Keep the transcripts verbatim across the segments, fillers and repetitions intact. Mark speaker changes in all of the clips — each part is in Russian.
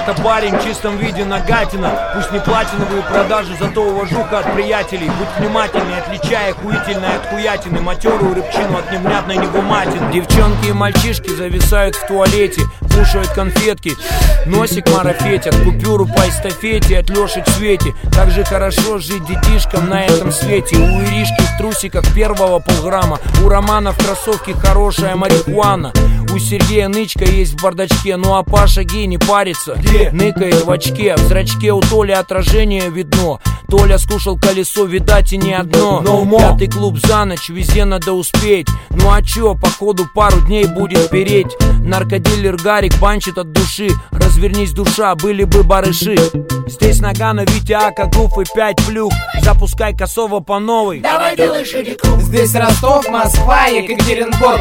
Speaker 1: Это парень в чистом виде нагатина. Пусть не платиновые продажи, зато уважуха от приятелей. Будь внимательней, отличай охуительное от хуятины, матерую рыбчину от невнятной негуматины. Девчонки и мальчишки зависают в туалете, кушают конфетки, носик марафетят, купюру по эстафете от Леши к Свете. Как же хорошо жить детишкам на этом свете. У Иришки в трусиках первого полграмма, у Романа в кроссовке хорошая марихуана, у Сергея нычка есть в бардачке. Ну а Паша гей не парится, где? Ныкает в очке. В зрачке у Толи отражение видно. Толя скушал колесо, видать и не одно. No Пятый клуб за ночь, везде надо успеть. Ну а чё, походу пару дней будет переть. Наркодилер Гарик банчит от души. Развернись, душа, были бы барыши. Здесь Нагано, Витя, Ака, Гуф и пять плюх. Запускай косово по новой.
Speaker 2: Давай делай ширику. Здесь Ростов, Москва, Екатеринбург.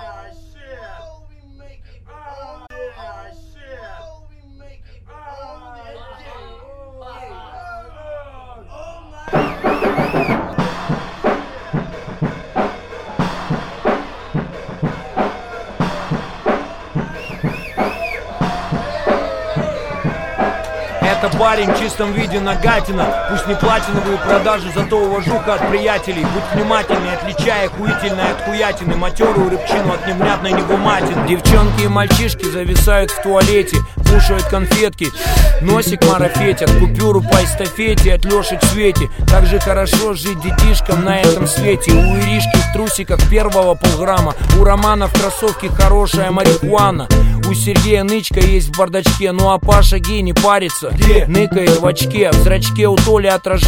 Speaker 1: Это парень в чистом виде нагатина. Пусть не платиновые продажи, зато уважуха от приятелей. Будь внимательней, отличай охуительное от хуятины, матерую рыбчину от невнятной негуматины. Девчонки и мальчишки зависают в туалете, кушают конфетки, носик марафетят, купюру по эстафете от Леши к Свете. Как же хорошо жить детишкам на этом свете. У Иришки в трусиках первого полграмма, у Романа в кроссовке хорошая марихуана, у Сергея нычка есть в бардачке. Ну а Паша гей не парится, где? Ныкает в очке. В зрачке у Толи отражение